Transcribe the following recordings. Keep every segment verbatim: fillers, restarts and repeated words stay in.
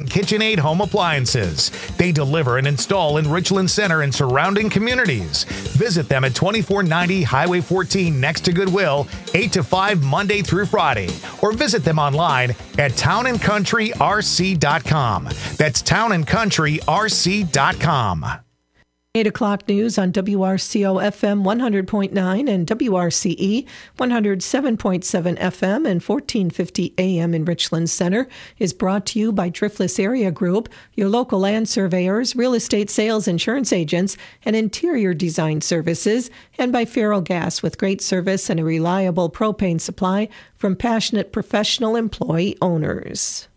KitchenAid home appliances. They deliver and install in Richland Center and surrounding communities. Visit them at twenty-four ninety Highway fourteen next to Goodwill, eight to five Monday through Friday. Or visit them online at town and country r c dot com. That's town and country r c dot com. eight o'clock news on W R C O F M one hundred point nine and W R C E one oh seven point seven F M and fourteen fifty A M in Richland Center is brought to you by Driftless Area Group, your local land surveyors, real estate sales insurance agents, and interior design services, and by Feral Gas with great service and a reliable propane supply from passionate professional employee owners.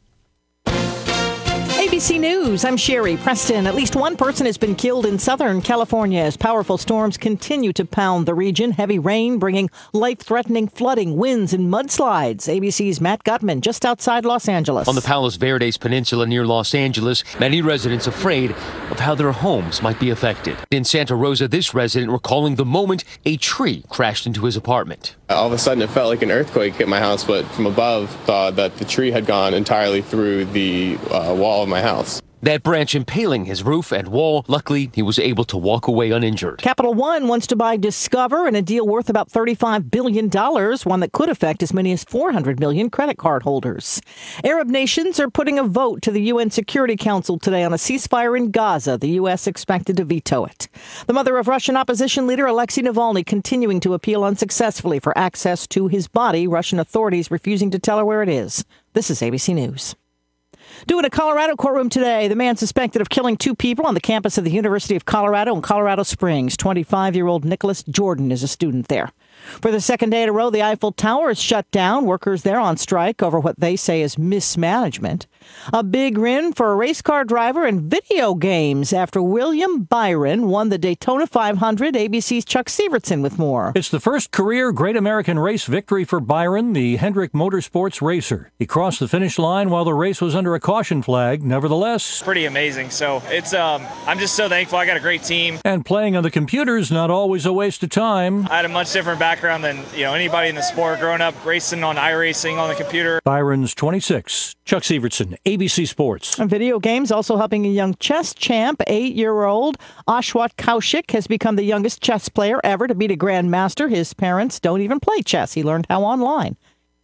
A B C News, I'm Sherry Preston. At least one person has been killed in Southern California as powerful storms continue to pound the region. Heavy rain bringing life-threatening flooding, winds, and mudslides. A B C's Matt Gutman just outside Los Angeles. On the Palos Verdes Peninsula near Los Angeles, many residents afraid of how their homes might be affected. In Santa Rosa, this resident recalling the moment a tree crashed into his apartment. All of a sudden, it felt like an earthquake hit my house, but from above, saw that the tree had gone entirely through the uh, wall of my house. That branch impaling his roof and wall. Luckily, he was able to walk away uninjured. Capital One wants to buy Discover in a deal worth about thirty-five billion dollars, one that could affect as many as four hundred million credit card holders. Arab nations are putting a vote to the U N Security Council today on a ceasefire in Gaza. The U S expected to veto it. The mother of Russian opposition leader Alexei Navalny continuing to appeal unsuccessfully for access to his body, Russian authorities refusing to tell her where it is. This is A B C News. Due in a Colorado courtroom today, the man suspected of killing two people on the campus of the University of Colorado in Colorado Springs. twenty-five-year-old Nicholas Jordan is a student there. For the second day in a row, the Eiffel Tower is shut down. Workers there on strike over what they say is mismanagement. A big win for a race car driver in video games after William Byron won the Daytona five hundred. A B C's Chuck Severson with more. It's the first career Great American Race victory for Byron, the Hendrick Motorsports racer. He crossed the finish line while the race was under a caution flag. Nevertheless, pretty amazing. So it's um, I'm just so thankful. I got a great team. And playing on the computer's not always a waste of time. I had a much different background than you know anybody in the sport. Growing up racing on iRacing on the computer. Byron's twenty-six. Chuck Severson, A B C Sports. And video games also helping a young chess champ. Eight-year-old Ashwat Kaushik has become the youngest chess player ever to beat a grandmaster. His parents don't even play chess. He learned how online.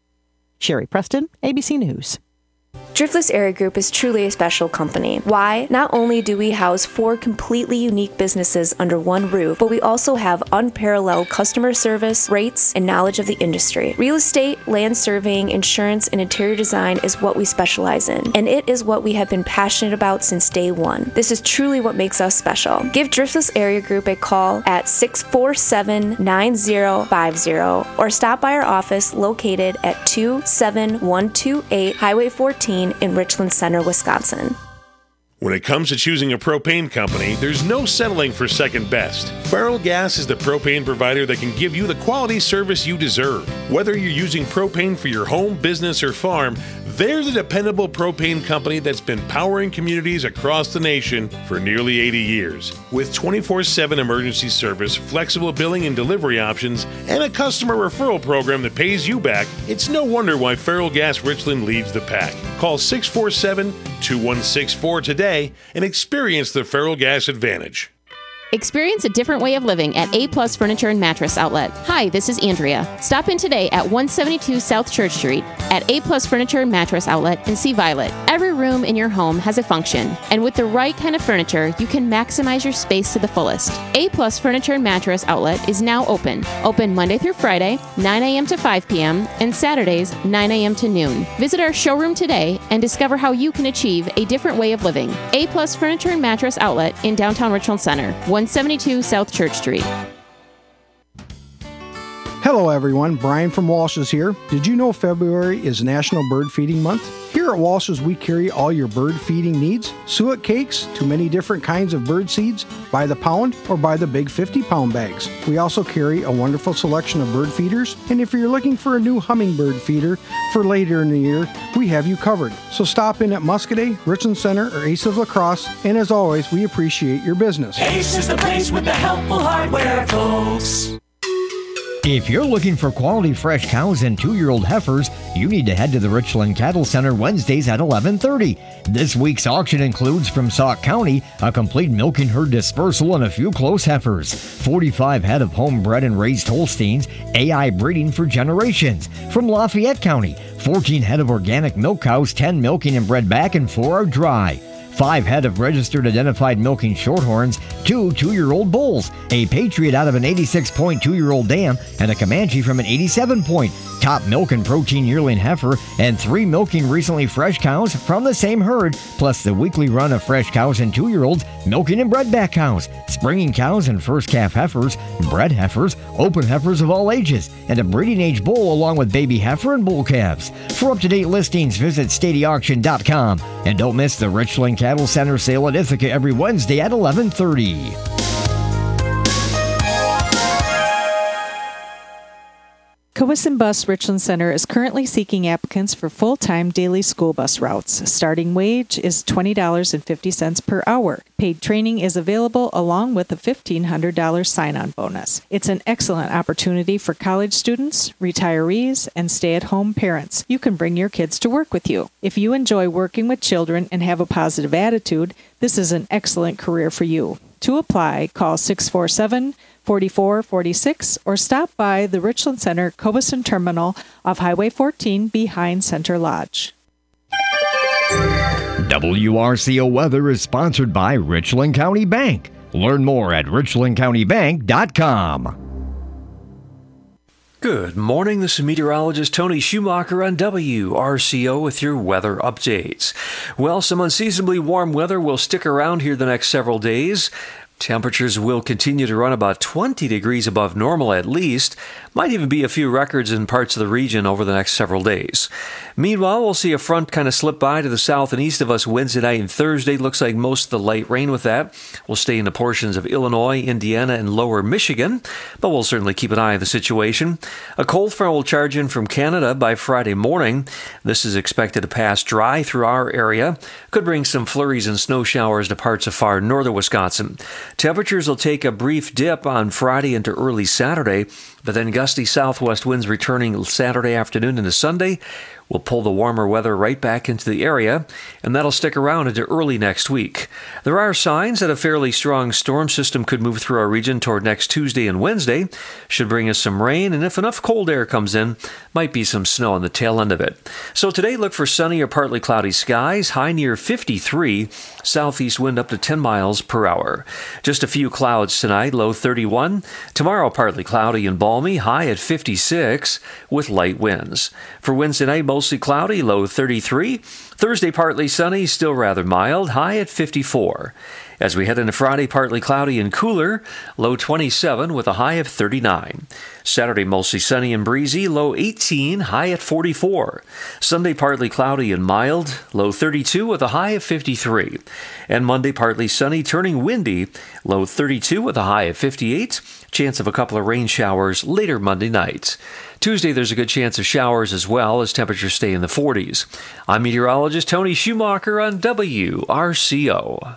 Sherry Preston, A B C News. Driftless Area Group is truly a special company. Why? Not only do we house four completely unique businesses under one roof, but we also have unparalleled customer service, rates, and knowledge of the industry. Real estate, land surveying, insurance, and interior design is what we specialize in, and it is what we have been passionate about since day one. This is truly what makes us special. Give Driftless Area Group a call at six four seven, nine zero five zero or stop by our office located at two seven one two eight Highway fourteen in Richland Center, Wisconsin. When it comes to choosing a propane company, there's no settling for second best. Feral Gas is the propane provider that can give you the quality service you deserve. Whether you're using propane for your home, business, or farm, they're the dependable propane company that's been powering communities across the nation for nearly eighty years. With twenty-four seven emergency service, flexible billing and delivery options, and a customer referral program that pays you back, it's no wonder why Feral Gas Richland leads the pack. Call six four seven, two one six four today and experience the Feral Gas advantage. Experience a different way of living at A Plus Furniture and Mattress Outlet. Hi, this is Andrea. Stop in today at one seventy-two South Church Street at A Plus Furniture and Mattress Outlet and see Violet. Every room in your home has a function, and with the right kind of furniture, you can maximize your space to the fullest. A Plus Furniture and Mattress Outlet is now open. Open Monday through Friday, nine a.m. to five p.m., and Saturdays, nine a.m. to noon. Visit our showroom today and discover how you can achieve a different way of living. A Plus Furniture and Mattress Outlet in downtown Richland Center, one seventy-two South Church Street. Hello everyone, Brian from Walsh's here. Did you know February is National Bird Feeding Month? Here at Walsh's we carry all your bird feeding needs. Suet cakes to many different kinds of bird seeds by the pound or by the big fifty pound bags. We also carry a wonderful selection of bird feeders, and if you're looking for a new hummingbird feeder for later in the year, we have you covered. So stop in at Muscadet, Richland Center, or Ace of La Crosse, and as always, we appreciate your business. Ace is the place with the helpful hardware, folks. If you're looking for quality fresh cows and two-year-old heifers, you need to head to the Richland Cattle Center Wednesdays at eleven thirty. This week's auction includes from Sauk County a complete milking herd dispersal and a few close heifers, forty-five head of homebred and raised Holsteins, A I breeding for generations. From Lafayette County, fourteen head of organic milk cows, ten milking and bred back, and four are dry. Five head of registered identified milking shorthorns, two two-year-old bulls, a Patriot out of an eighty-six point two-year-old dam, and a Comanche from an eighty-seven point. Top milk and protein yearling heifer, and three milking recently fresh cows from the same herd, plus the weekly run of fresh cows and two-year-olds, milking and bred back cows, springing cows and first calf heifers, bred heifers, open heifers of all ages, and a breeding age bull along with baby heifer and bull calves. For up-to-date listings, visit stady auction dot com. And don't miss the Richland Cattle Center sale at Ithaca every Wednesday at eleven thirty. Cowesson Bus Richland Center is currently seeking applicants for full-time daily school bus routes. Starting wage is twenty dollars and fifty cents per hour. Paid training is available along with a fifteen hundred dollars sign-on bonus. It's an excellent opportunity for college students, retirees, and stay-at-home parents. You can bring your kids to work with you. If you enjoy working with children and have a positive attitude, this is an excellent career for you. To apply, call six four seven, four four four six or stop by the Richland Center Cowesson Terminal off Highway fourteen behind Center Lodge. W R C O Weather is sponsored by Richland County Bank. Learn more at richland county bank dot com. Good morning, this is meteorologist Tony Schumacher on W R C O with your weather updates. Well, some unseasonably warm weather will stick around here the next several days. Temperatures will continue to run about twenty degrees above normal at least. Might even be a few records in parts of the region over the next several days. Meanwhile, we'll see a front kind of slip by to the south and east of us Wednesday night and Thursday. Looks like most of the light rain with that will stay in the portions of Illinois, Indiana, and lower Michigan, but we'll certainly keep an eye on the situation. A cold front will charge in from Canada by Friday morning. This is expected to pass dry through our area. Could bring some flurries and snow showers to parts of far northern Wisconsin. Temperatures will take a brief dip on Friday into early Saturday, but then gusty southwest winds returning Saturday afternoon into Sunday will pull the warmer weather right back into the area, and that'll stick around into early next week. There are signs that a fairly strong storm system could move through our region toward next Tuesday and Wednesday. Should bring us some rain, and if enough cold air comes in, might be some snow on the tail end of it. So today, look for sunny or partly cloudy skies, high near fifty-three, southeast wind up to ten miles per hour. Just a few clouds tonight, low thirty-one. Tomorrow, partly cloudy and balmy, high at fifty-six, with light winds. For Wednesday night, mostly cloudy, low thirty-three. Thursday, partly sunny, still rather mild, high at fifty-four. As we head into Friday, partly cloudy and cooler, low twenty-seven with a high of thirty-nine. Saturday, mostly sunny and breezy, low eighteen, high at forty-four. Sunday, partly cloudy and mild, low thirty-two with a high of fifty-three. And Monday, partly sunny, turning windy, low thirty-two with a high of fifty-eight. Chance of a couple of rain showers later Monday night. Tuesday, there's a good chance of showers as well as temperatures stay in the forties. I'm meteorologist Tony Schumacher on W R C O.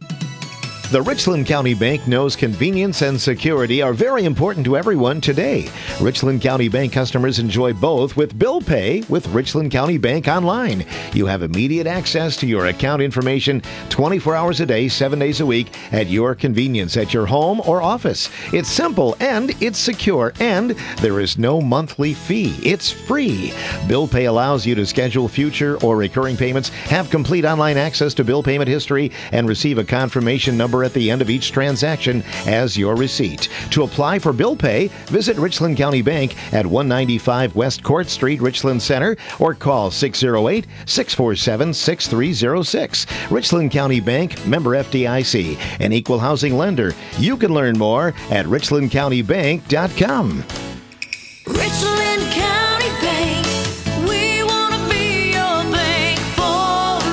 The Richland County Bank knows convenience and security are very important to everyone today. Richland County Bank customers enjoy both with bill pay with Richland County Bank Online. You have immediate access to your account information twenty-four hours a day, seven days a week at your convenience at your home or office. It's simple and it's secure, and there is no monthly fee. It's free. Bill pay allows you to schedule future or recurring payments, have complete online access to bill payment history, and receive a confirmation number at the end of each transaction as your receipt. To apply for bill pay, visit Richland County Bank at one ninety-five West Court Street, Richland Center, or call six oh eight, six four seven, six three oh six. Richland County Bank, member F D I C, an equal housing lender. You can learn more at richland county bank dot com. Richland County Bank, we want to be your bank for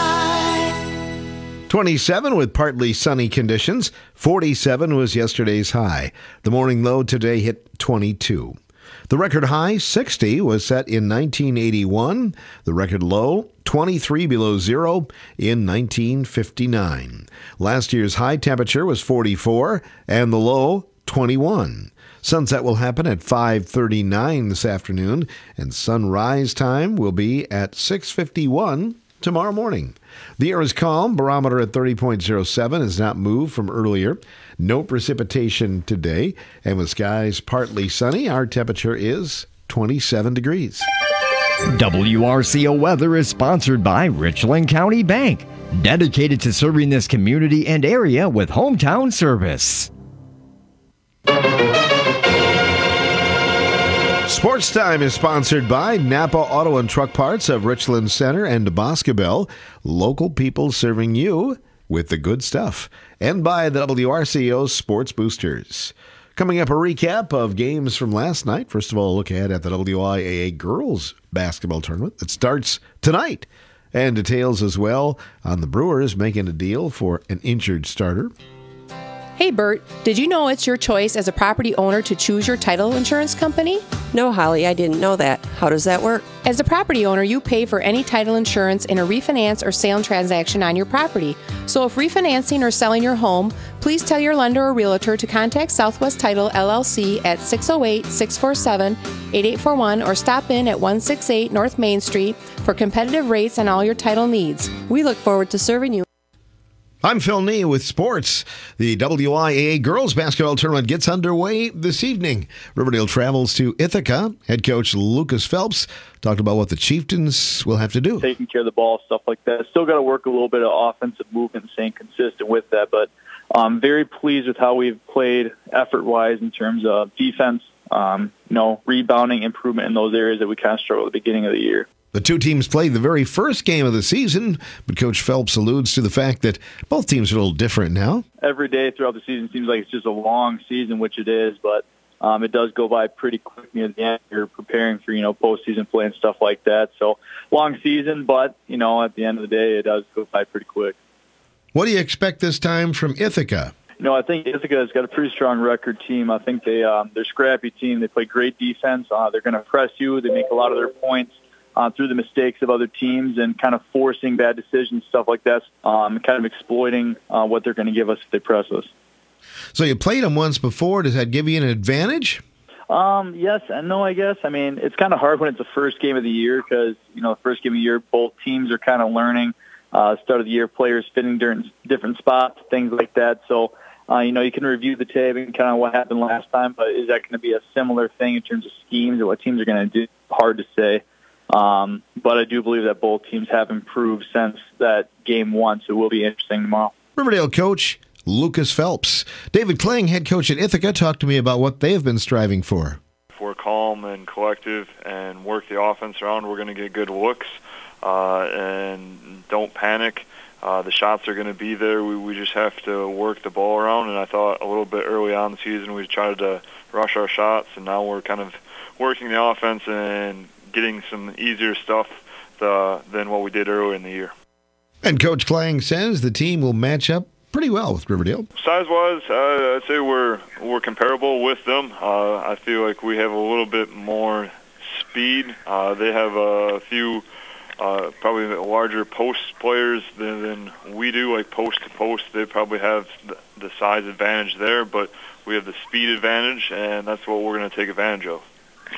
life. twenty-seven with partly sunny conditions. forty-seven was yesterday's high. The morning low today hit twenty-two. The record high, sixty, was set in nineteen eighty-one. The record low, twenty-three below zero, in nineteen fifty-nine. Last year's high temperature was forty-four, and the low, twenty-one. Sunset will happen at five thirty-nine this afternoon, and sunrise time will be at six fifty-one tomorrow morning. The air is calm. Barometer at thirty point oh seven has not moved from earlier. No precipitation today, and with skies partly sunny, our temperature is twenty-seven degrees. W R C O Weather is sponsored by Richland County Bank, dedicated to serving this community and area with hometown service. Sports Time is sponsored by Napa Auto and Truck Parts of Richland Center and Boscobel, local people serving you with the good stuff, and by the W R C O Sports Boosters. Coming up, a recap of games from last night. First of all, a look ahead at the W I A A Girls Basketball Tournament that starts tonight, and details as well on the Brewers making a deal for an injured starter. Hey Bert, did you know it's your choice as a property owner to choose your title insurance company? No, Holly, I didn't know that. How does that work? As a property owner, you pay for any title insurance in a refinance or sale transaction on your property. So if refinancing or selling your home, please tell your lender or realtor to contact Southwest Title L L C at six oh eight, six four seven, eight eight four one or stop in at one sixty-eight North Main Street for competitive rates on all your title needs. We look forward to serving you. I'm Phil Nee with sports. The W I A A Girls Basketball Tournament gets underway this evening. Riverdale travels to Ithaca. Head coach Lucas Phelps talked about what the Chieftains will have to do. Taking care of the ball, stuff like that. Still got to work a little bit of offensive movement and staying consistent with that. But I'm very pleased with how we've played effort-wise in terms of defense, um, you know, rebounding, improvement in those areas that we kind of struggled at the beginning of the year. The two teams played the very first game of the season, but Coach Phelps alludes to the fact that both teams are a little different now. Every day throughout the season seems like it's just a long season, which it is, but um, it does go by pretty quick near the end. You're preparing for, you know, postseason play and stuff like that. So long season, but, you know, at the end of the day, it does go by pretty quick. What do you expect this time from Ithaca? You know, I think Ithaca has got a pretty strong record team. I think they, um, they're a scrappy team. They play great defense. Uh, they're going to press you. They make a lot of their points Uh, through the mistakes of other teams and kind of forcing bad decisions, stuff like that, um, kind of exploiting uh, what they're going to give us if they press us. So you played them once before. Does that give you an advantage? Um, yes and no, I guess. I mean, it's kind of hard when it's the first game of the year because, you know, the first game of the year, both teams are kind of learning. Uh, start of the year, players fitting during different spots, things like that. So, uh, you know, you can review the tape and kind of what happened last time, but is that going to be a similar thing in terms of schemes or what teams are going to do? Hard to say. Um, but I do believe that both teams have improved since that game one, so it will be interesting tomorrow. Riverdale coach Lucas Phelps. David Kling, head coach at Ithaca, talked to me about what they've been striving for. If we're calm and collective and work the offense around, we're going to get good looks uh, and don't panic. Uh, the shots are going to be there. We, we just have to work the ball around, and I thought a little bit early on in the season we tried to rush our shots, and now we're kind of working the offense and getting some easier stuff the, than what we did earlier in the year. And Coach Klang says the team will match up pretty well with Riverdale. Size-wise, uh, I'd say we're we're comparable with them. Uh, I feel like we have a little bit more speed. Uh, they have a few uh, probably larger post players than, than we do, like post-to-post. They probably have the, the size advantage there, but we have the speed advantage, and that's what we're going to take advantage of.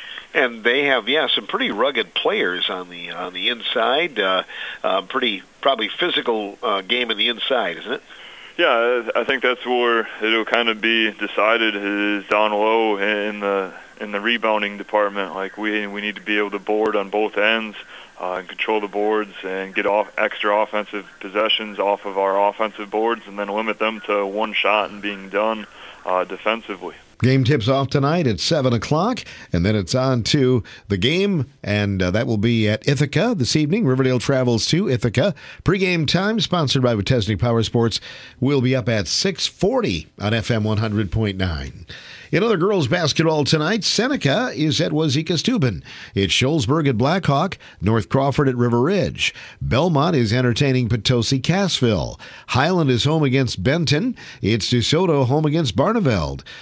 And they have, yeah, some pretty rugged players on the on the inside. Uh, uh, pretty probably physical uh, game on the inside, isn't it? Yeah, I think that's where it'll kind of be decided is down low in the in the rebounding department. Like we we need to be able to board on both ends uh, and control the boards and get off extra offensive possessions off of our offensive boards, and then limit them to one shot and being done uh, defensively. Game tips off tonight at seven o'clock, and then it's on to the game, and uh, that will be at Ithaca this evening. Riverdale travels to Ithaca. Pre-game time, sponsored by Wetesny Power Sports, will be up at six forty on F M one hundred point nine. In other girls basketball tonight, Seneca is at Wazeeka-Steuben. It's Sholzberg at Blackhawk, North Crawford at River Ridge. Belmont is entertaining Potosi-Cassville. Highland is home against Benton. It's DeSoto home against Barneveld. Southwest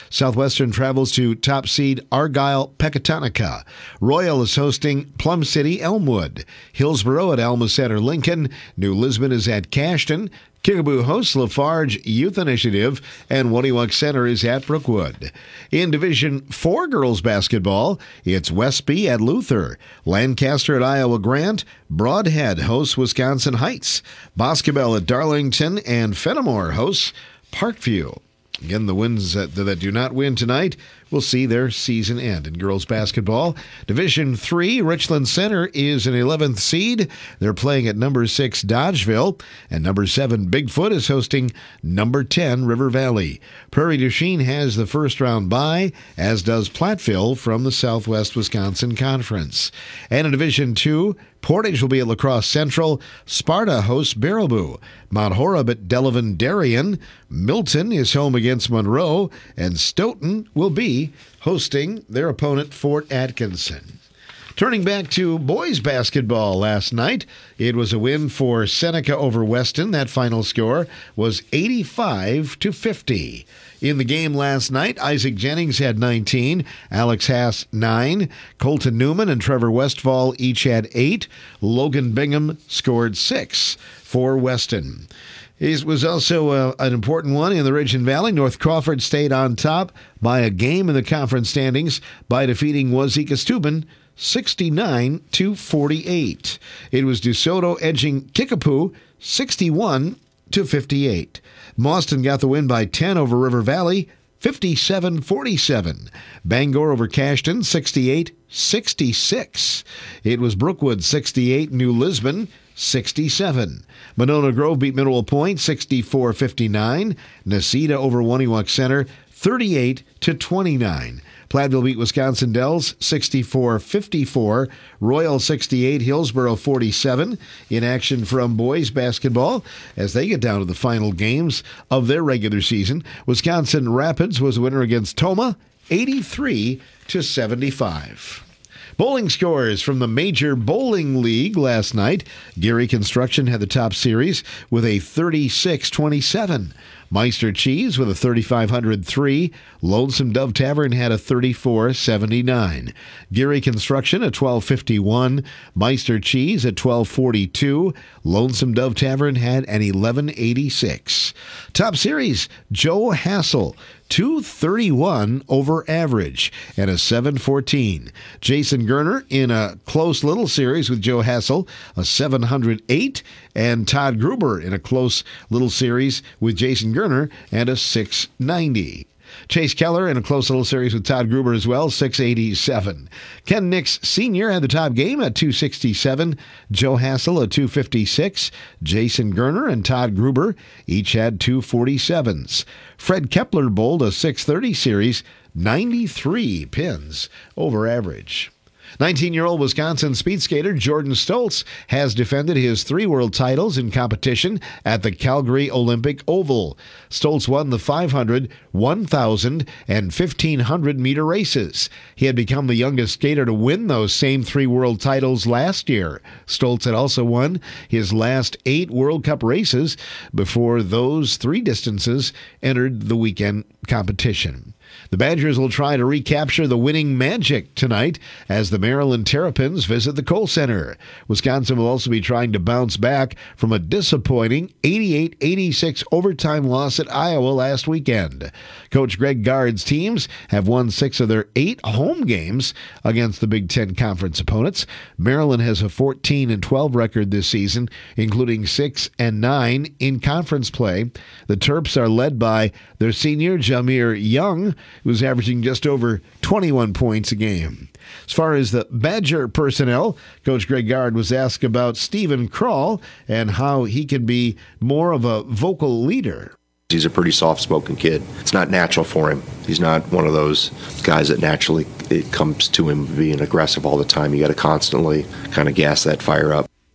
Southwestern travels to top seed Argyle Pecatonica. Royal is hosting Plum City Elmwood. Hillsboro at Alma Center Lincoln. New Lisbon is at Cashton. Kickapoo hosts Lafarge Youth Initiative, and Wonnewock Center is at Brookwood. In Division four girls basketball, it's Westby at Luther. Lancaster at Iowa Grant. Broadhead hosts Wisconsin Heights. Boscobel at Darlington, and Fenimore hosts Parkview. Again, the wins that, that do not win tonight will see their season end. In girls basketball, Division three, Richland Center is an eleventh seed. They're playing at number six, Dodgeville, and number seven, Bigfoot, is hosting number ten, River Valley. Prairie du Chien has the first round bye, as does Platteville from the Southwest Wisconsin Conference. And in Division two, Portage will be at La Crosse Central. Sparta hosts Baraboo. Mount Horeb at Delavan Darien. Milton is home against Monroe. And Stoughton will be hosting their opponent, Fort Atkinson. Turning back to boys basketball last night, it was a win for Seneca over Weston. That final score was eighty-five to fifty. In the game last night, Isaac Jennings had nineteen, Alex Haas nine, Colton Newman and Trevor Westfall each had eight. Logan Bingham scored six for Weston. It was also uh, an important one in the Ridge and Valley. North Crawford stayed on top by a game in the conference standings by defeating Wazeeka Steuben sixty-nine to forty-eight. It was DeSoto edging Kickapoo sixty-one to fifty-eight. Mauston got the win by ten over River Valley, fifty-seven forty-seven. Bangor over Cashton, sixty-eight sixty-six. It was Brookwood sixty-eight, New Lisbon sixty-seven. Monona Grove beat Mineral Point sixty-four fifty-nine. Necedah over Wonnewock Center, thirty-eight to twenty-nine. Platteville beat Wisconsin Dells sixty-four fifty-four. Royal sixty-eight, Hillsboro forty-seven. In action from boys basketball as they get down to the final games of their regular season. Wisconsin Rapids was the winner against Toma, eighty-three to seventy-five. Bowling scores from the Major Bowling League last night. Gary Construction had the top series with a thirty-six twenty-seven. Meister Cheese with a thirty-five hundred three. Lonesome Dove Tavern had a thirty-four seventy-nine. Gary Construction a twelve fifty-one. Meister Cheese at twelve forty-two. Lonesome Dove Tavern had an eleven eighty-six. Top series, Joe Hassel, two thirty-one over average and a seven fourteen. Jason Gerner in a close little series with Joe Hassel, a seven hundred eight, and Todd Gruber in a close little series with Jason Gerner and a six ninety. Chase Keller in a close little series with Todd Gruber as well, six eighty-seven. Ken Nix Senior had the top game at two sixty-seven. Joe Hassel at two fifty-six. Jason Gerner and Todd Gruber each had two forty-sevens. Fred Kepler bowled a six thirty series, ninety-three pins over average. nineteen-year-old Wisconsin speed skater Jordan Stoltz has defended his three world titles in competition at the Calgary Olympic Oval. Stoltz won the five hundred, one thousand, and fifteen hundred meter races. He had become the youngest skater to win those same three world titles last year. Stoltz had also won his last eight World Cup races before those three distances entered the weekend competition. The Badgers will try to recapture the winning magic tonight as the Maryland Terrapins visit the Kohl Center. Wisconsin will also be trying to bounce back from a disappointing eighty-eight eighty-six overtime loss at Iowa last weekend. Coach Greg Gard's teams have won six of their eight home games against the Big Ten Conference opponents. Maryland has a fourteen and twelve record this season, including six and nine in conference play. The Terps are led by their senior Jameer Young, who's averaging just over twenty-one points a game. As far as the Badger personnel, Coach Greg Gard was asked about Stephen Kral and how he can be more of a vocal leader. He's a pretty soft-spoken kid. It's not natural for him. He's not one of those guys that naturally it comes to him being aggressive all the time. You got to constantly kind of gas that fire up.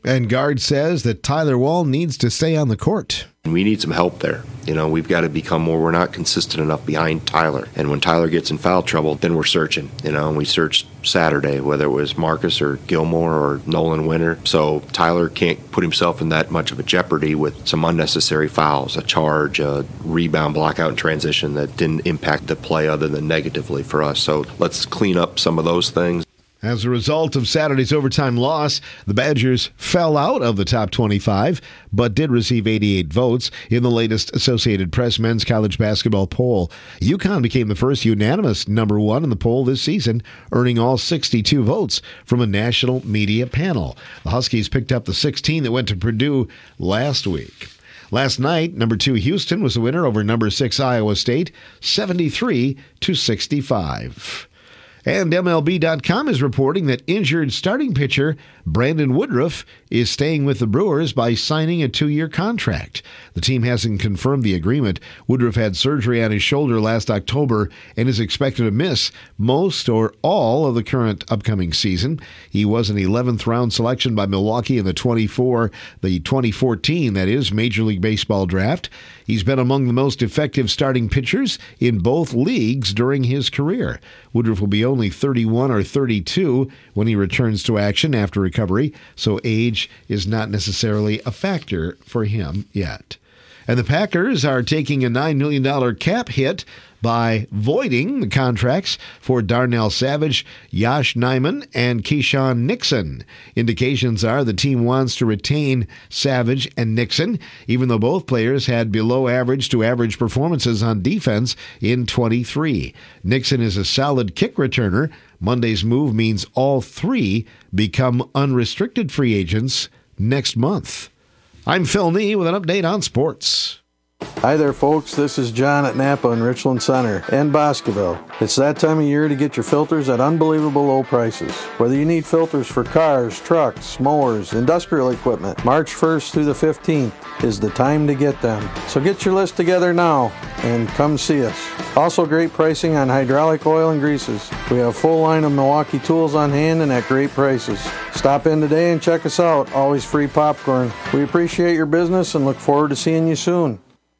And Guard says that Tyler Wall needs to stay on the court. We need some help there. You know, we've got to become more, we're not consistent enough behind Tyler. And when Tyler gets in foul trouble, then we're searching. You know, and we searched Saturday, whether it was Marcus or Gilmore or Nolan Winter. So Tyler can't put himself in that much of a jeopardy with some unnecessary fouls, a charge, a rebound, blockout, and transition that didn't impact the play other than negatively for us. So let's clean up some of those things. As a result of Saturday's overtime loss, the Badgers fell out of the top twenty-five, but did receive eighty-eight votes in the latest Associated Press men's college basketball poll. UConn became the first unanimous number one in the poll this season, earning all sixty-two votes from a national media panel. The Huskies picked up the sixteen that went to Purdue last week. Last night, number two Houston was the winner over number six Iowa State, seventy-three to sixty-five. And M L B dot com is reporting that injured starting pitcher Brandon Woodruff is staying with the Brewers by signing a two-year contract. The team hasn't confirmed the agreement. Woodruff had surgery on his shoulder last October and is expected to miss most or all of the current upcoming season. He was an eleventh round selection by Milwaukee in the twenty-four, the twenty fourteen, that is, Major League Baseball draft. He's been among the most effective starting pitchers in both leagues during his career. Woodruff will be only thirty-one or thirty-two when he returns to action after recovery, so age is not necessarily a factor for him yet. And the Packers are taking a nine million dollars cap hit by voiding the contracts for Darnell Savage, Yosh Nijman, and Keyshawn Nixon. Indications are the team wants to retain Savage and Nixon, even though both players had below average to average performances on defense in twenty-three. Nixon is a solid kick returner. Monday's move means all three become unrestricted free agents next month. I'm Phil Nee with an update on sports. Hi there, folks. This is John at Napa and Richland Center and Boscoville. It's that time of year to get your filters at unbelievable low prices. Whether you need filters for cars, trucks, mowers, industrial equipment, March first through the fifteenth is the time to get them. So get your list together now and come see us. Also great pricing on hydraulic oil and greases. We have a full line of Milwaukee tools on hand and at great prices. Stop in today and check us out. Always free popcorn. We appreciate your business and look forward to seeing you soon.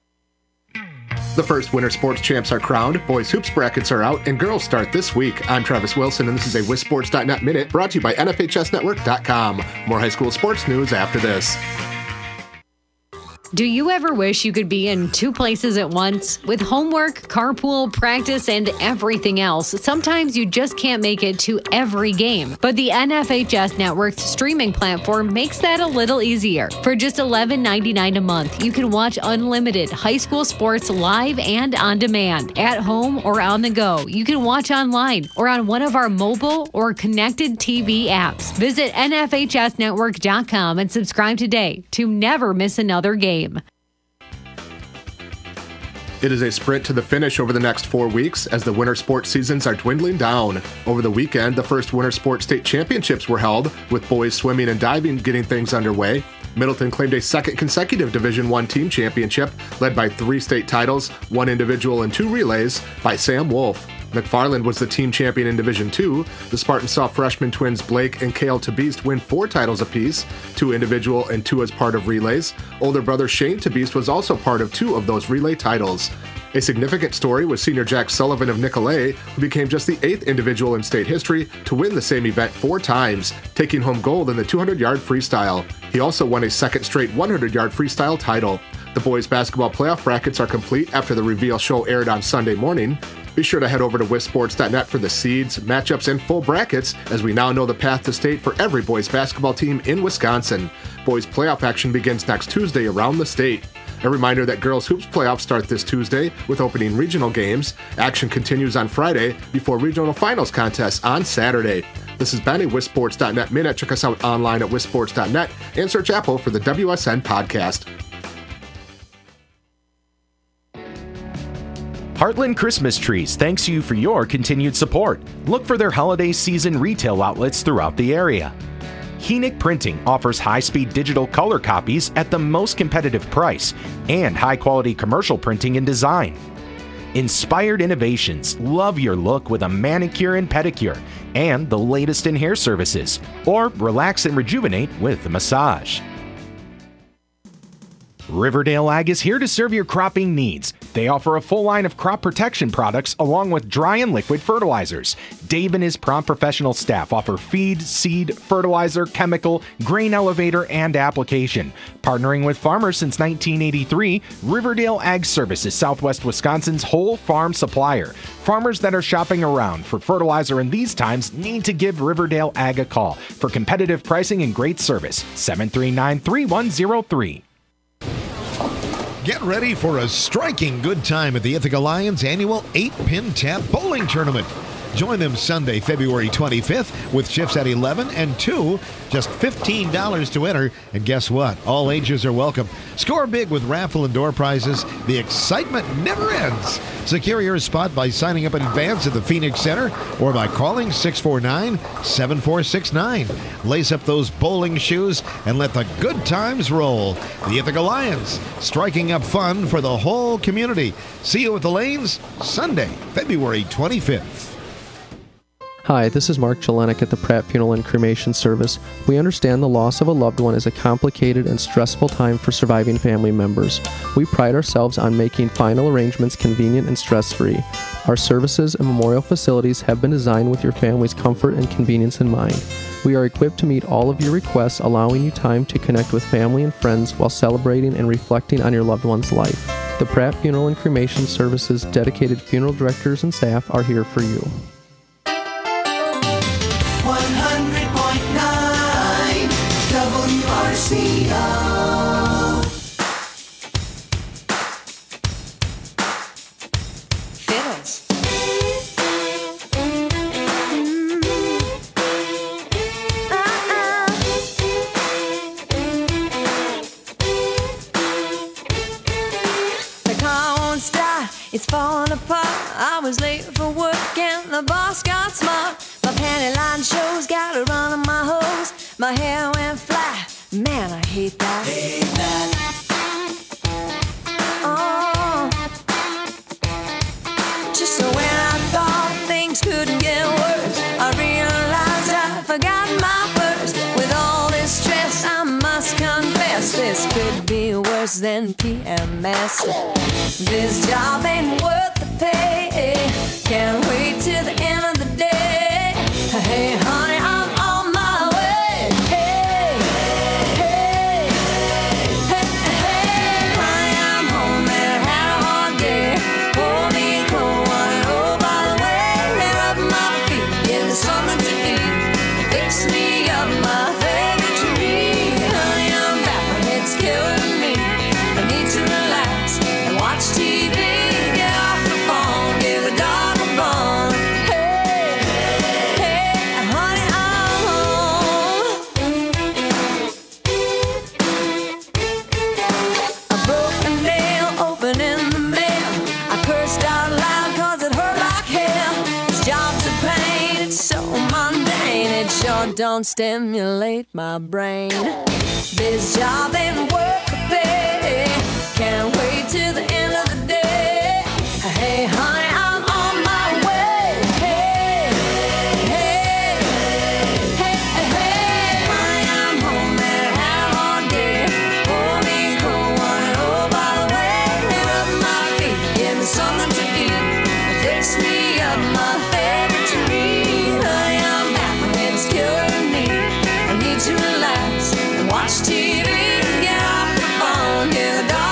The first winter sports champs are crowned, boys hoops brackets are out, and girls start this week. I'm Travis Wilson, and this is a Wiz Sports dot net Minute brought to you by N F H S Network dot com. More high school sports news after this. Do you ever wish you could be in two places at once? With homework, carpool, practice, and everything else, sometimes you just can't make it to every game. But the N F H S Network's streaming platform makes that a little easier. For just eleven ninety-nine a month, you can watch unlimited high school sports live and on demand, at home or on the go. You can watch online or on one of our mobile or connected T V apps. Visit N F H S network dot com and subscribe today to never miss another game. It is a sprint to the finish over the next four weeks as the winter sports seasons are dwindling down. Over the weekend, the first winter sports state championships were held, with boys swimming and diving getting things underway. Middleton claimed a second consecutive Division One team championship, led by three state titles, one individual and two relays, by Sam Wolf. McFarland was the team champion in Division Two. The Spartans saw freshman twins Blake and Kale Tabeast win four titles apiece, two individual and two as part of relays. Older brother Shane Tabeast was also part of two of those relay titles. A significant story was senior Jack Sullivan of Nicolet, who became just the eighth individual in state history to win the same event four times, taking home gold in the two hundred yard freestyle. He also won a second straight one hundred yard freestyle title. The boys basketball playoff brackets are complete after the reveal show aired on Sunday morning. Be sure to head over to Wiz Sports dot net for the seeds, matchups, and full brackets, as we now know the path to state for every boys basketball team in Wisconsin. Boys playoff action begins next Tuesday around the state. A reminder that girls hoops playoffs start this Tuesday with opening regional games. Action continues on Friday before regional finals contests on Saturday. This has been a Wiz Sports dot net Minute. Check us out online at Wiz Sports dot net and search Apple for the W S N podcast. Heartland Christmas Trees thanks you for your continued support. Look for their holiday season retail outlets throughout the area. Heenick Printing offers high-speed digital color copies at the most competitive price and high-quality commercial printing and design. Inspired innovations. Love your look with a manicure and pedicure and the latest in hair services. Or relax and rejuvenate with a massage. Riverdale Ag is here to serve your cropping needs. They offer a full line of crop protection products along with dry and liquid fertilizers. Dave and his prompt professional staff offer feed, seed, fertilizer, chemical, grain elevator, and application. Partnering with farmers since nineteen eighty-three, Riverdale Ag Service is Southwest Wisconsin's whole farm supplier. Farmers that are shopping around for fertilizer in these times need to give Riverdale Ag a call for competitive pricing and great service. seven three nine, three one zero three. Get ready for a striking good time at the Ithaca Lions annual eight-pin tap bowling tournament. Join them Sunday, February twenty-fifth with shifts at eleven and two. Just fifteen dollars to enter. And guess what? All ages are welcome. Score big with raffle and door prizes. The excitement never ends. Secure your spot by signing up in advance at the Phoenix Center or by calling six four nine, seven four six nine. Lace up those bowling shoes and let the good times roll. The Ithaca Lions, striking up fun for the whole community. See you at the lanes Sunday, February twenty-fifth. Hi, this is Mark Jelenik at the Pratt Funeral and Cremation Service. We understand the loss of a loved one is a complicated and stressful time for surviving family members. We pride ourselves on making final arrangements convenient and stress-free. Our services and memorial facilities have been designed with your family's comfort and convenience in mind. We are equipped to meet all of your requests, allowing you time to connect with family and friends while celebrating and reflecting on your loved one's life. The Pratt Funeral and Cremation Service's dedicated funeral directors and staff are here for you. one hundred point nine W R C O. Fiddles. The car won't start, it's falling apart. I was late for work and the boss got smart. My panty line shows, got a run on my hose. My hair went flat, man, I hate that. Hate that. Oh. Just so when I thought things couldn't get worse, I realized I forgot my purse. With all this stress, I must confess, this could be worse than P M S. This job ain't worth the pay. Can't wait till the end of the day. Hey, honey, I'm on my way. Hey, hey, hey, hey, honey, I'm home and had a hard day. Pour me a cold one, and oh, by the way, hair up my feet, give me something to eat. Fix me up my favorite treat. Honey, I'm back, my head's killing me. I need to relax and watch T V. Get off the phone, give a dog a bone. Don't stimulate my brain. This job ain't worth the pay. Can't wait till the end of the day. Hey, honey, I'm on my way. Hey, hey, hey, hey, honey, I'm home and had a hard day. Pour me a cold one, and oh, by the way, hair up my feet, give me something to eat. Fix me up my favorite treat. Honey, I'm back, my head's killing. To relax and watch T V, get off the phone, get the dog.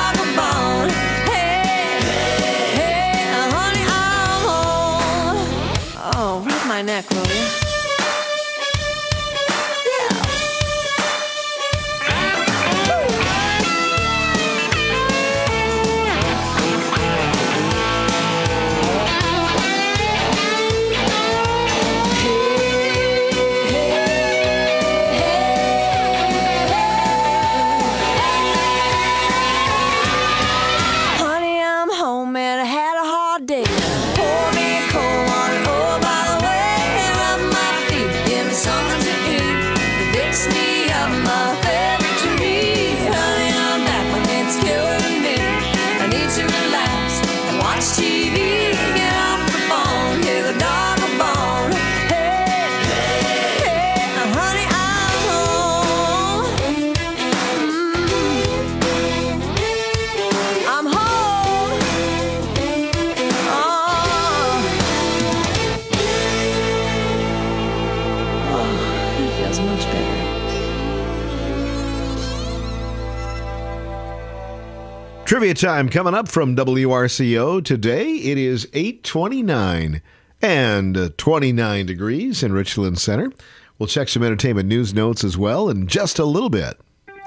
Trivia time coming up from W R C O today. It is eight twenty-nine and twenty-nine degrees in Richland Center. We'll check some entertainment news notes as well in just a little bit.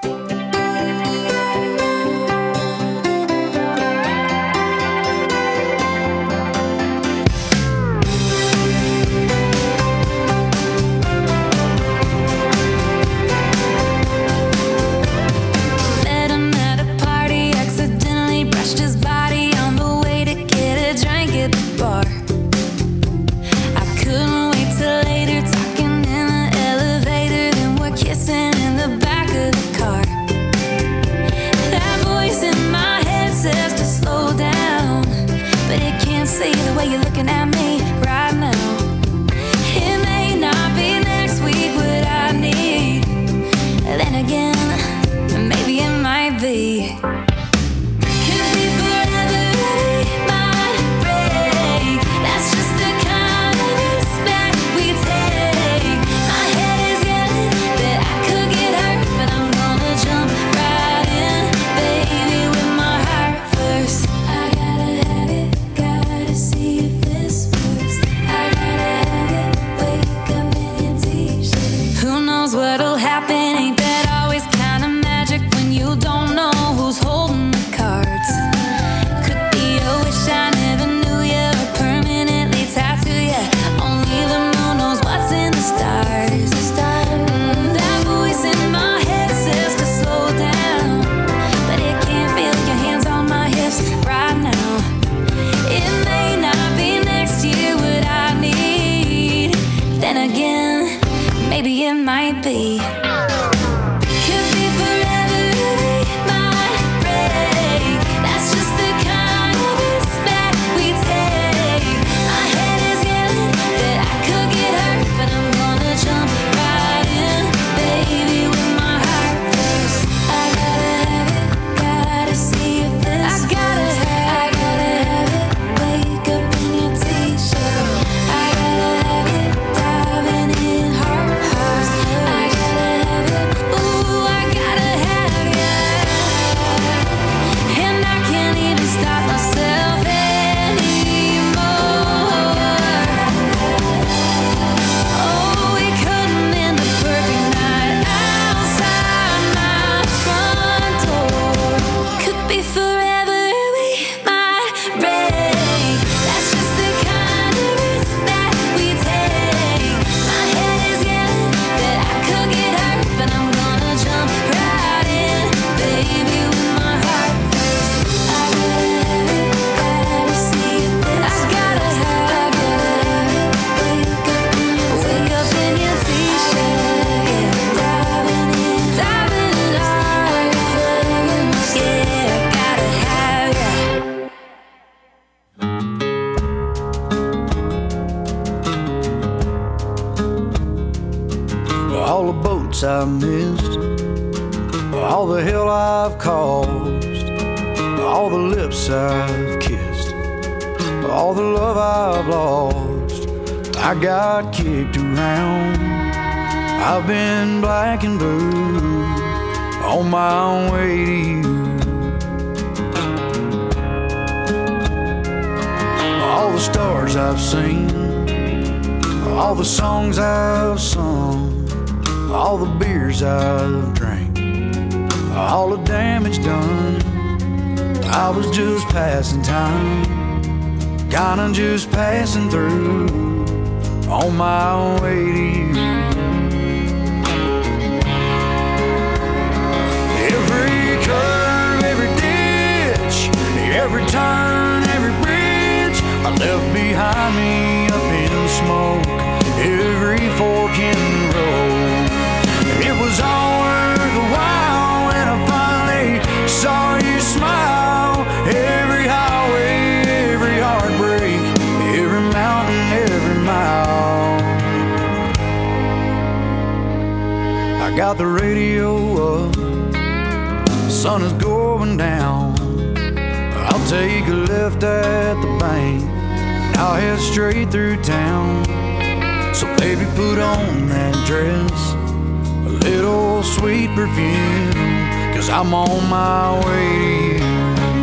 I missed, all the hell I've caused, all the lips I've kissed, all the love I've lost. I got kicked around, I've been black and blue, on my way to you. All the stars I've seen, all the songs I've sung, all the beers I've drank, all the damage done. I was just passing time, kinda just passing through, on my way to you. Every curve, every ditch, every turn, every bridge I left behind me up in smoke, every fork in the road. It was all worth the while when I finally saw you smile. Every highway, every heartbreak, every mountain, every mile. I got the radio up, the sun is going down. I'll take a left at the bank, and I'll head straight through town. So baby, put on that dress, little sweet perfume, 'cause I'm on my way to you.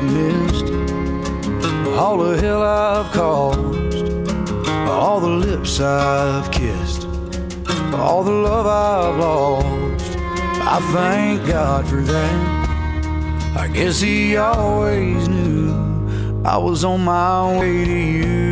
missed, all the hell I've caused, all the lips I've kissed, all the love I've lost. I thank God for that. I guess He always knew I was on my way to you.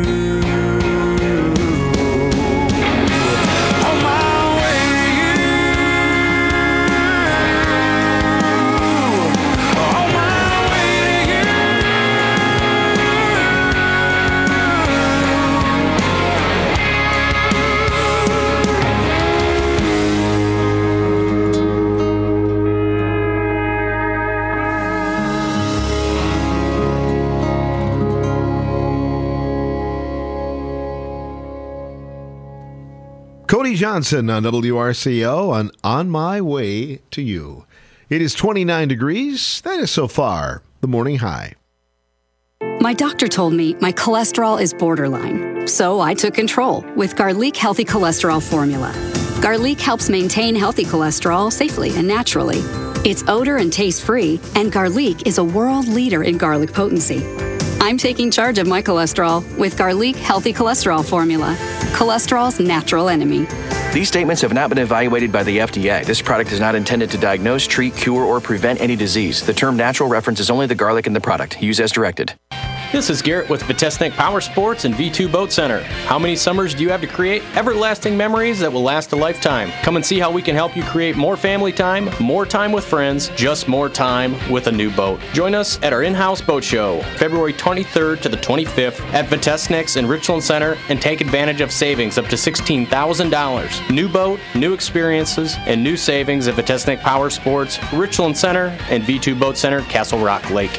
Cody Johnson on W R C O on On My Way to You. It is twenty-nine degrees. That is so far the morning high. My doctor told me my cholesterol is borderline, so I took control with Garlic Healthy Cholesterol Formula. Garlic helps maintain healthy cholesterol safely and naturally. It's odor and taste-free, and Garlic is a world leader in garlic potency. I'm taking charge of my cholesterol with Garlic Healthy Cholesterol Formula, cholesterol's natural enemy. These statements have not been evaluated by the F D A. This product is not intended to diagnose, treat, cure, or prevent any disease. The term natural references only the garlic in the product. Use as directed. This is Garrett with Vitesnik Power Sports and V two Boat Center. How many summers do you have to create everlasting memories that will last a lifetime? Come and see how we can help you create more family time, more time with friends, just more time with a new boat. Join us at our in-house boat show, February twenty-third to the twenty-fifth at Vitesnik's in Richland Center, and take advantage of savings up to sixteen thousand dollars. New boat, new experiences, and new savings at Vitesnik Power Sports, Richland Center, and V two Boat Center, Castle Rock Lake.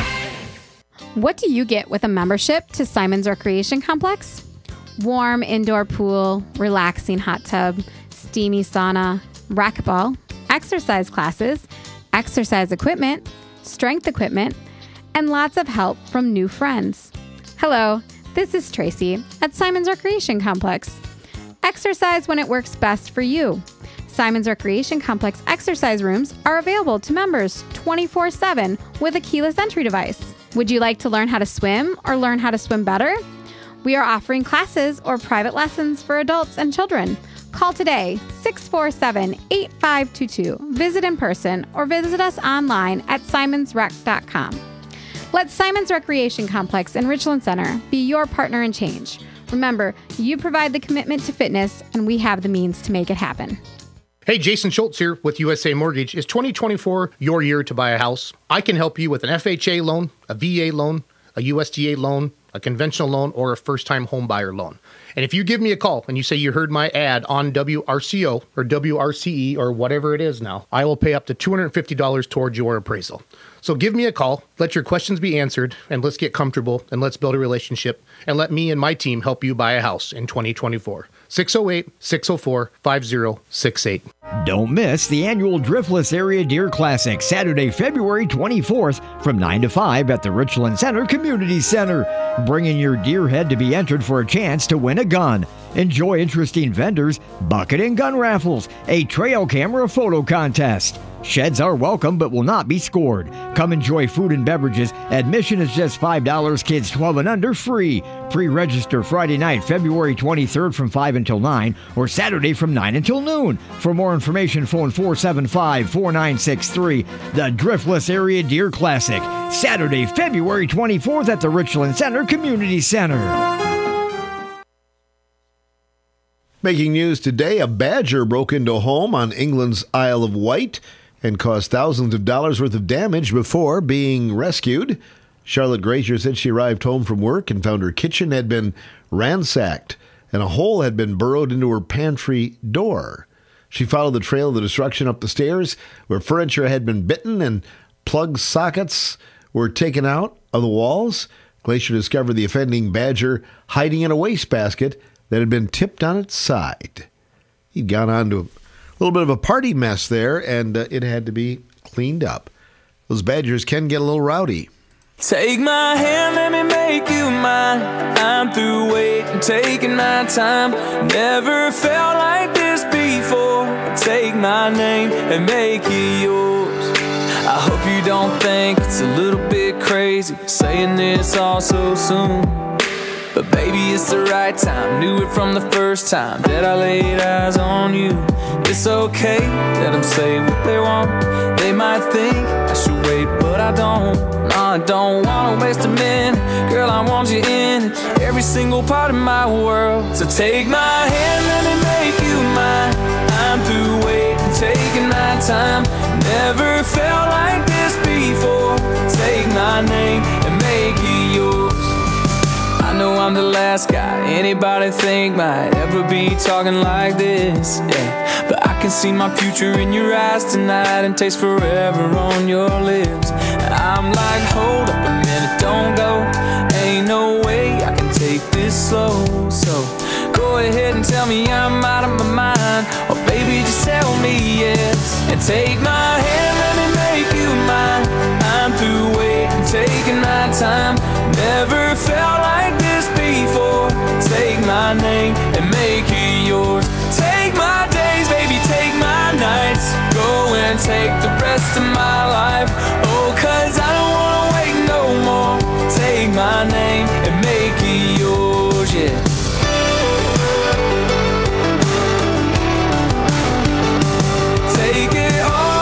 What do you get with a membership to Simon's Recreation Complex? Warm indoor pool, relaxing hot tub, steamy sauna, racquetball, exercise classes, exercise equipment, strength equipment, and lots of help from new friends. Hello, this is Tracy at Simon's Recreation Complex. Exercise when it works best for you. Simon's Recreation Complex exercise rooms are available to members twenty-four seven with a keyless entry device. Would you like to learn how to swim or learn how to swim better? We are offering classes or private lessons for adults and children. Call today, six four seven, eight five two two. Visit in person or visit us online at simons rec dot com. Let Simon's Recreation Complex in Richland Center be your partner in change. Remember, you provide the commitment to fitness, and we have the means to make it happen. Hey, Jason Schultz here with U S A Mortgage. Is twenty twenty-four your year to buy a house? I can help you with an F H A loan, a V A loan, a U S D A loan, a conventional loan, or a first-time home buyer loan. And if you give me a call and you say you heard my ad on W R C O or W R C E or whatever it is now, I will pay up to two hundred fifty dollars towards your appraisal. So give me a call, let your questions be answered, and let's get comfortable, and let's build a relationship, and let me and my team help you buy a house in twenty twenty-four. six oh eight, six oh four, five oh six eight. Don't miss the annual Driftless Area Deer Classic, Saturday, February twenty-fourth from nine to five at the Richland Center Community Center. Bring in your deer head to be entered for a chance to win a gun. Enjoy interesting vendors, bucket and gun raffles, a trail camera photo contest. Sheds are welcome but will not be scored. Come enjoy food and beverages. Admission is just five dollars. Kids twelve and under free. Pre-register Friday night, February twenty-third from five until nine, or Saturday from nine until noon. For more information, phone four seven five, four nine six three. The Driftless Area Deer Classic, Saturday, February twenty-fourth at the Richland Center Community Center. Making news today, a badger broke into a home on England's Isle of Wight and caused thousands of dollars worth of damage before being rescued. Charlotte Grazier said she arrived home from work and found her kitchen had been ransacked and a hole had been burrowed into her pantry door. She followed the trail of the destruction up the stairs where furniture had been bitten and plug sockets were taken out of the walls. Glacier discovered the offending badger hiding in a wastebasket that had been tipped on its side. He'd gone on to a little bit of a party mess there, and uh, it had to be cleaned up. Those badgers can get a little rowdy. Take my hand, let me make you mine. I'm through waiting, taking my time. Never felt like this before. Take my name and make it yours. I I hope you don't think it's a little bit crazy saying this all so soon. But baby, it's the right time. Knew it from the first time that I laid eyes on you. It's okay, let them say what they want. They might think I should wait, but I don't. No, I don't wanna waste a minute. Girl, I want you in every single part of my world. So take my hand, let me make you mine. I'm through waiting, taking my time. Never felt like this before. Take my name and make it yours. I know I'm the last guy anybody think might ever be talking like this, yeah. But I can see my future in your eyes tonight and taste forever on your lips. And I'm like, hold up a minute, don't go. Ain't no way I can take this slow. So go ahead and tell me I'm out of my mind, or baby, just tell me yes. And take my hand, let me make you mine. I'm through waiting, taking my time. Never felt like this before. Take my name and make it yours. Take my days, baby, take my nights. Go and take the rest of my life. Oh, cause I don't wanna wait no more. Take my name and make it yours, yeah. Take it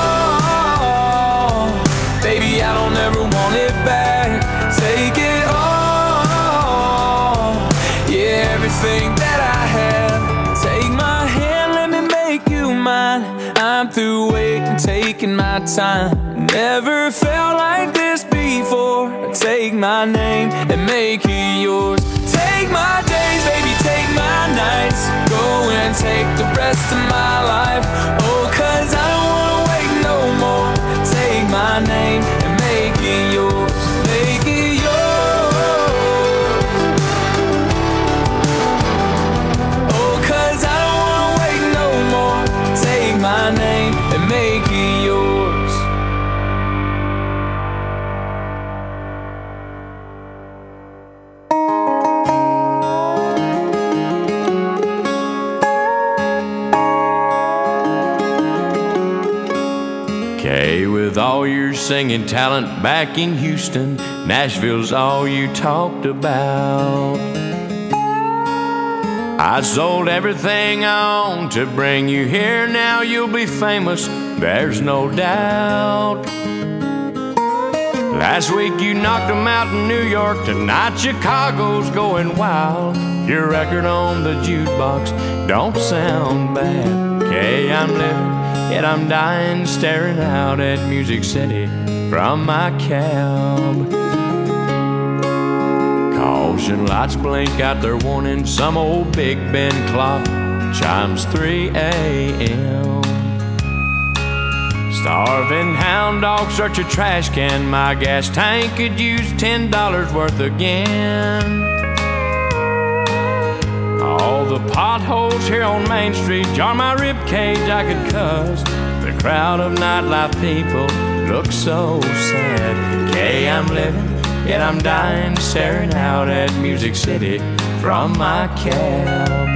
all, baby, I don't ever want it back. Take it all, yeah, everything that I have. Take my hand, let me make you mine. I'm through waiting, taking my time. Never felt like this before. Take my name and make it yours. Take my days, baby, take my nights. Go and take the rest of my life. Oh, cause I don't wanna wait no more. Take my name and make it yours. Make it yours. Oh, cause I don't wanna wait no more. Take my name and make it yours. With all your singing talent back in Houston, Nashville's all you talked about. I sold everything I own to bring you here. Now you'll be famous, there's no doubt. Last week you knocked them out in New York. Tonight Chicago's going wild. Your record on the jukebox don't sound bad. Okay, I'm living, yet I'm dying, staring out at Music City from my cab. Caution lights blink out their warning. Some old Big Ben clock chimes three a.m. Starving hound dog search a trash can. My gas tank could use ten dollars worth again. All the potholes here on Main Street jar my rib cage, I could cuss. The crowd of nightlife people look so sad. Okay, I'm living, yet I'm dying, staring out at Music City from my cab.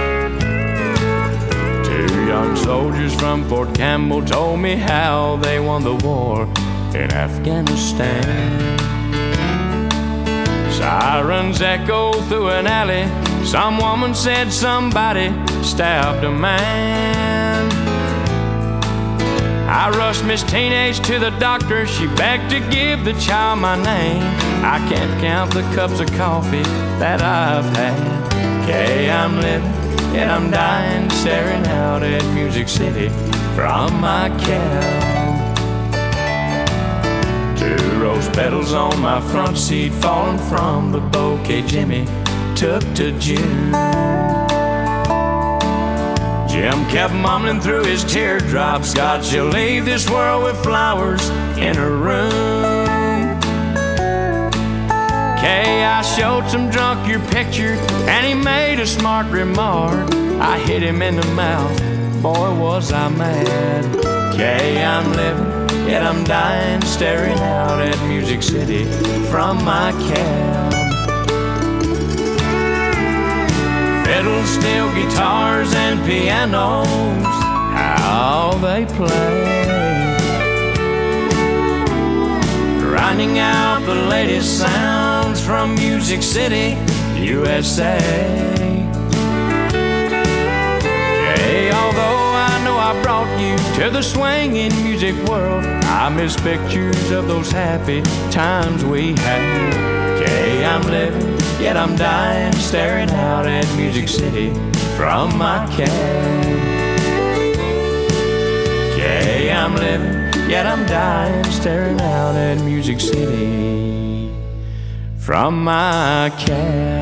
Two young soldiers from Fort Campbell told me how they won the war in Afghanistan. Sirens echo through an alley. Some woman said somebody stabbed a man. I rushed Miss Teenage to the doctor. She begged to give the child my name. I can't count the cups of coffee that I've had. Okay, I'm living, yet I'm dying, staring out at Music City from my cab. Two rose petals on my front seat, falling from the bouquet Jimmy took to June. Jim kept mumbling through his teardrops, God, she'll leave this world with flowers in her room. Okay, I showed some drunk your picture, and he made a smart remark. I hit him in the mouth, boy was I mad. Okay, I'm living, yet I'm dying, staring out at Music City from my cab. Fiddles, steel guitars, and pianos, how they play. finding out the latest sounds from Music City, U S A. Hey, although I know I brought you to the swinging music world, I miss pictures of those happy times we had. Okay, I'm living, yet I'm dying, staring out at Music City from my cab. Okay, I'm living, yet I'm dying, staring out at Music City from my cab.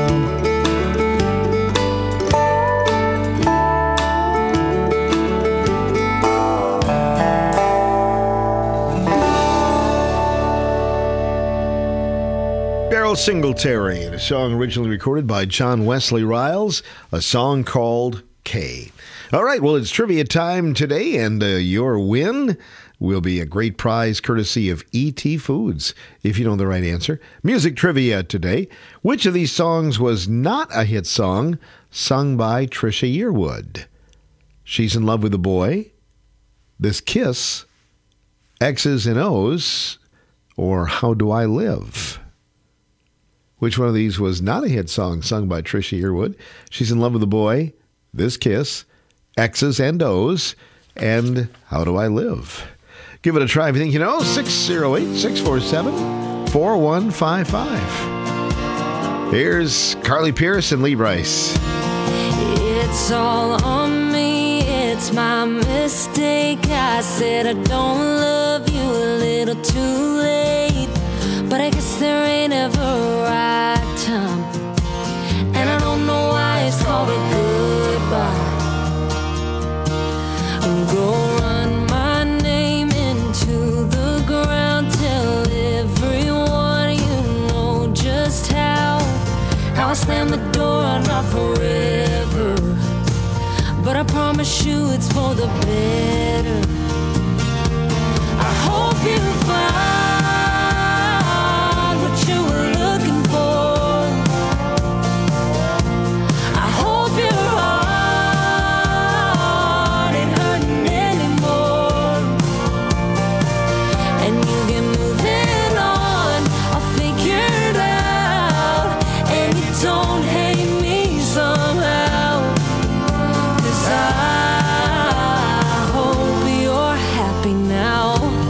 Darryl Singletary, and a song originally recorded by John Wesley Riles, a song called K. All right, well, it's trivia time today, and uh, your win will be a great prize courtesy of E T Foods, if you know the right answer. Music trivia today. Which of these songs was not a hit song sung by Trisha Yearwood? She's in Love with a Boy, This Kiss, X's and O's, or How Do I Live? Which one of these was not a hit song sung by Trisha Yearwood? She's in Love with a Boy, This Kiss, X's and O's, and How Do I Live? Give it a try if you think you know. six oh eight, six four seven, four one five five. Here's Carly Pearce and Lee Brice. It's all on me, it's my mistake. I said I don't love you a little too late, but I guess there ain't ever a right time, and I don't know why it's called a goodbye. Go run my name into the ground, tell everyone you know just how how I slam the door, not forever, but I promise you it's for the better. I hope you find what you were looking for. I hope your heart ain't hurting anymore, and you get moving on. I'll figure it out, and you don't hate me somehow, 'cause I hope you're happy now.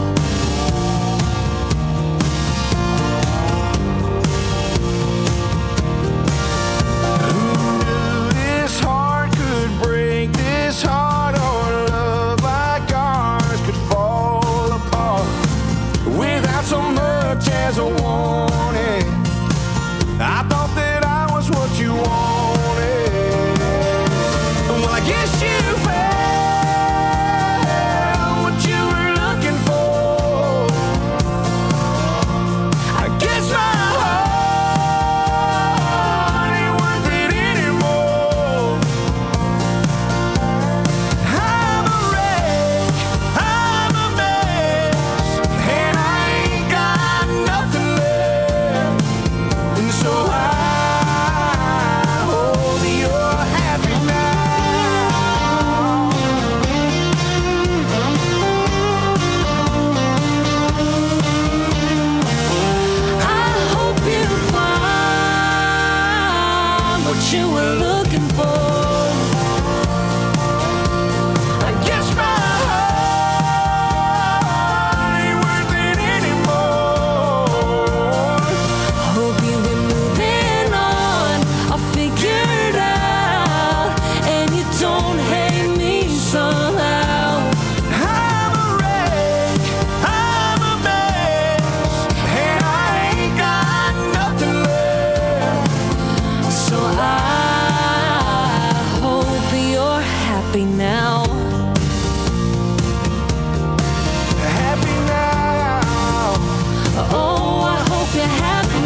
This heart could break, this heart or love like ours could fall apart without so much as a warning. I thought that I was what you wanted. Well, I guess you found what you were looking for. I guess my heart ain't worth it anymore. I'm a wreck, I'm a mess, and I ain't got nothing left. And so I hope you're happy now. I hope you find what you were looking for. I guess my heart ain't worth it anymore. Hope you been moving on. I'll figure it out, and you don't hate me somehow. I'm a wreck, I'm a mess, and I ain't got nothing left. So I hope you're happy now. Happy now. Oh, I hope you're happy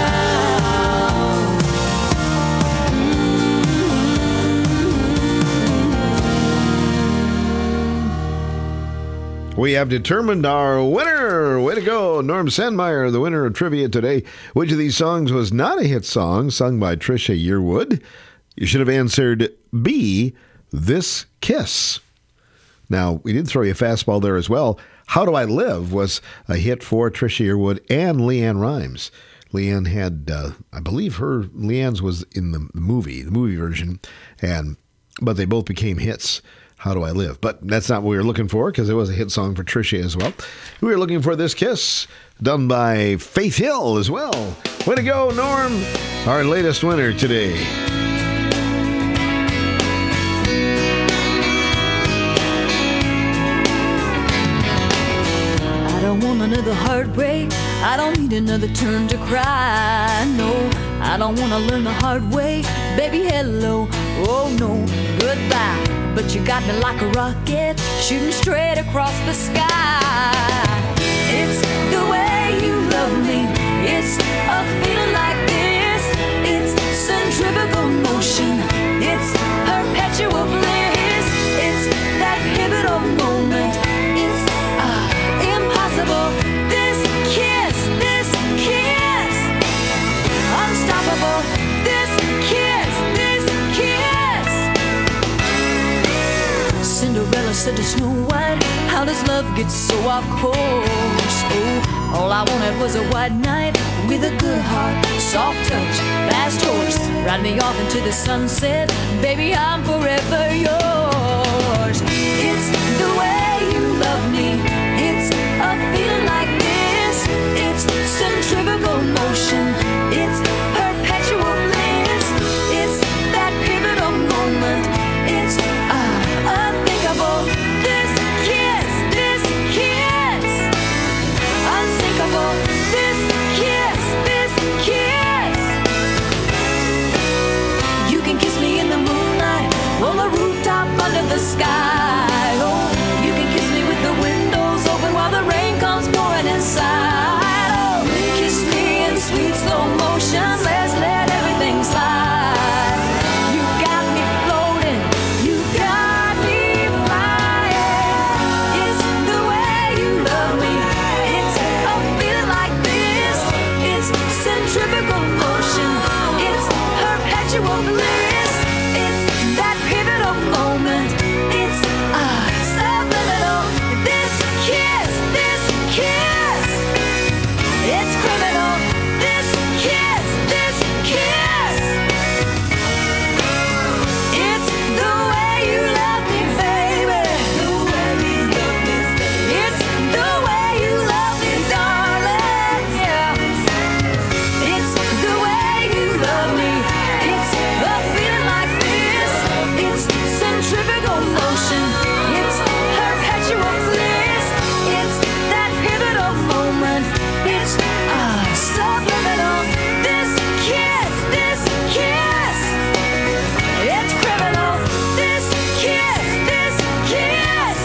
We have determined our winner. Way to go, Norm Sandmeyer, the winner of trivia today. Which of these songs was not a hit song sung by Trisha Yearwood? You should have answered B, This Kiss. Now, we did throw you a fastball there as well. How Do I Live was a hit for Trisha Yearwood and Leanne Rimes. Leanne had, uh, I believe her, Leanne's was in the movie, the movie version, and but they both became hits. How Do I Live? But that's not what we were looking for, because it was a hit song for Trisha as well. We were looking for This Kiss, done by Faith Hill as well. Way to go, Norm! Our latest winner today. I don't want another heartbreak. I don't need another turn to cry. No, I don't want to learn the hard way. Baby, hello. Oh, no, goodbye. But you got me like a rocket, shooting straight across the sky. It's the way you love me. It's a feeling like this. It's centrifugal motion. It's perpetual bliss. It's that pivotal moment. It's uh, impossible. This kiss, this kiss, unstoppable. This kiss, this kiss. Cinderella said to Snow White, how does love get so off course? Oh, all I wanted was a white knight with a good heart, soft touch, fast horse, ride me off into the sunset. Baby, I'm forever yours. It's the way you love me. It's a feeling like this. It's centrifugal motion. It's perpetual bliss. It's that pivotal moment. It's uh, unthinkable. This kiss, this kiss, unsinkable. This kiss, this kiss. You can kiss me in the moonlight, on the rooftop, under the sky. Oh, you can kiss me with the windows open while the rain comes pouring inside. Oh, kiss me in sweet slow motion. Let's let everything slide. You got me floating. You got me flying. It's the way you love me. It's a feeling like this. It's centrifugal motion. It's perpetual bliss. It's that pivotal moment. It's uh, subliminal. This kiss, this kiss. It's criminal. This kiss, this kiss. It's the way you love me, baby. The way you love me, baby. It's the way you love me, darling. Yeah. It's the way you love me. It's a feeling like this. It's centrifugal motion. It's perpetual bliss. It's that pivotal moment. It's uh, subliminal. This kiss, this kiss. It's criminal. This kiss, this kiss.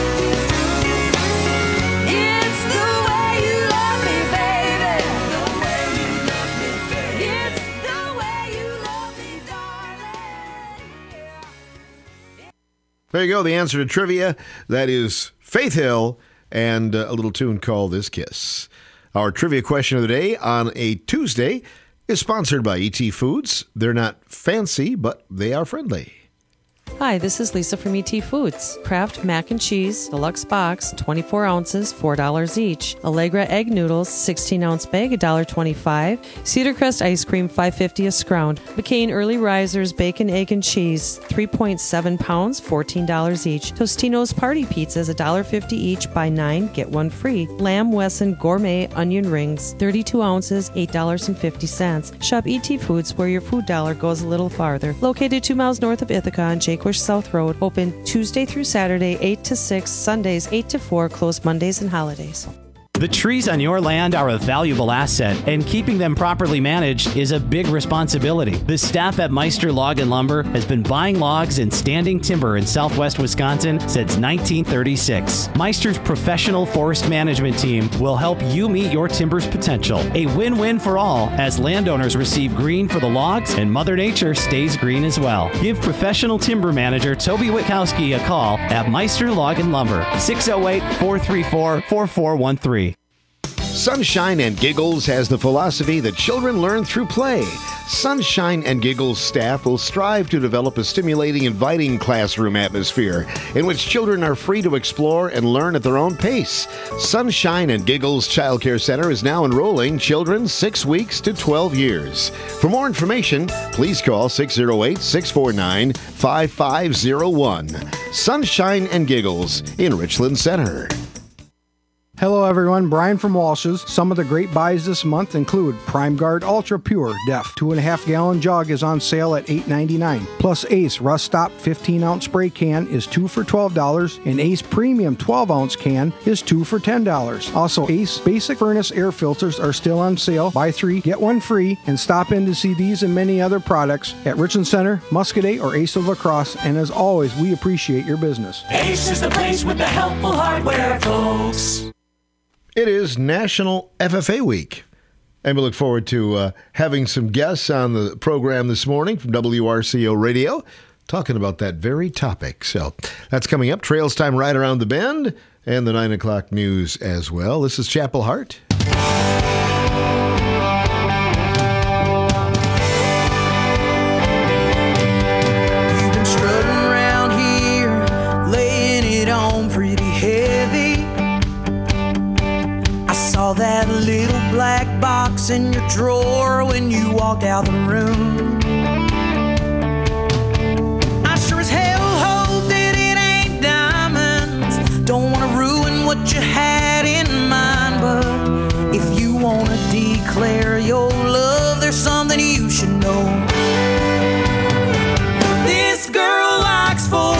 It's the way you love me, baby. The way you love me, baby. It's the way you love me, darling. There you go, the answer to trivia. That is Faith Hill and uh, a little tune called This Kiss. Our trivia question of the day on a Tuesday is sponsored by E T Foods. They're not fancy, but they are friendly. Hi, this is Lisa from E T Foods. Kraft mac and cheese, deluxe box, twenty-four ounces, four dollars each. Allegra egg noodles, sixteen ounce bag, one dollar and twenty-five cents. Cedar Crest ice cream, five fifty a scrounge. McCain early risers, bacon, egg, and cheese, three point seven pounds, fourteen dollars each. Tostino's party pizzas, one dollar and fifty cents each. Buy nine, get one free. Lamb Wesson gourmet onion rings, thirty-two ounces, eight dollars and fifty cents. Shop E T Foods where your food dollar goes a little farther. Located two miles north of Ithaca on Jakewish South Road. Open Tuesday through Saturday, eight to six, Sundays, eight to four, closed Mondays and holidays. The trees on your land are a valuable asset, and keeping them properly managed is a big responsibility. The staff at Meister Log and Lumber has been buying logs and standing timber in southwest Wisconsin since nineteen thirty-six. Meister's professional forest management team will help you meet your timber's potential. A win-win for all, as landowners receive green for the logs and Mother Nature stays green as well. Give professional timber manager Toby Witkowski a call at Meister Log and Lumber, six oh eight, four three four, four four one three. Sunshine and Giggles has the philosophy that children learn through play. Sunshine and Giggles staff will strive to develop a stimulating, inviting classroom atmosphere in which children are free to explore and learn at their own pace. Sunshine and Giggles Child Care Center is now enrolling children six weeks to twelve years. For more information, please call six oh eight, six four nine, five five oh one. Sunshine and Giggles in Richland Center. Hello everyone, Brian from Walsh's. Some of the great buys this month include Prime Guard Ultra Pure Def two and a half gallon jug is on sale at eight ninety-nine. Plus Ace Rust Stop fifteen ounce spray can is two for twelve dollars, and Ace Premium twelve ounce can is two for ten dollars. Also, Ace Basic Furnace air filters are still on sale. Buy three, get one free, and stop in to see these and many other products at Richland Center, Muscadet, or Ace of La Crosse. And as always, we appreciate your business. Ace is the place with the helpful hardware, folks. It is National F F A Week, and we look forward to uh, having some guests on the program this morning from W R C O Radio talking about that very topic. So that's coming up. Trails time right around the bend, and the nine o'clock news as well. This is Chapel Hart. You've been strutting around here, laying it on pretty heavy. Saw that little black box in your drawer when you walked out the room. I sure as hell hope that it ain't diamonds. Don't want to ruin what you had in mind, but if you want to declare your love, there's something you should know. This girl likes Fords.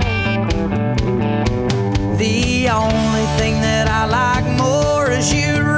The only thing that I like more is you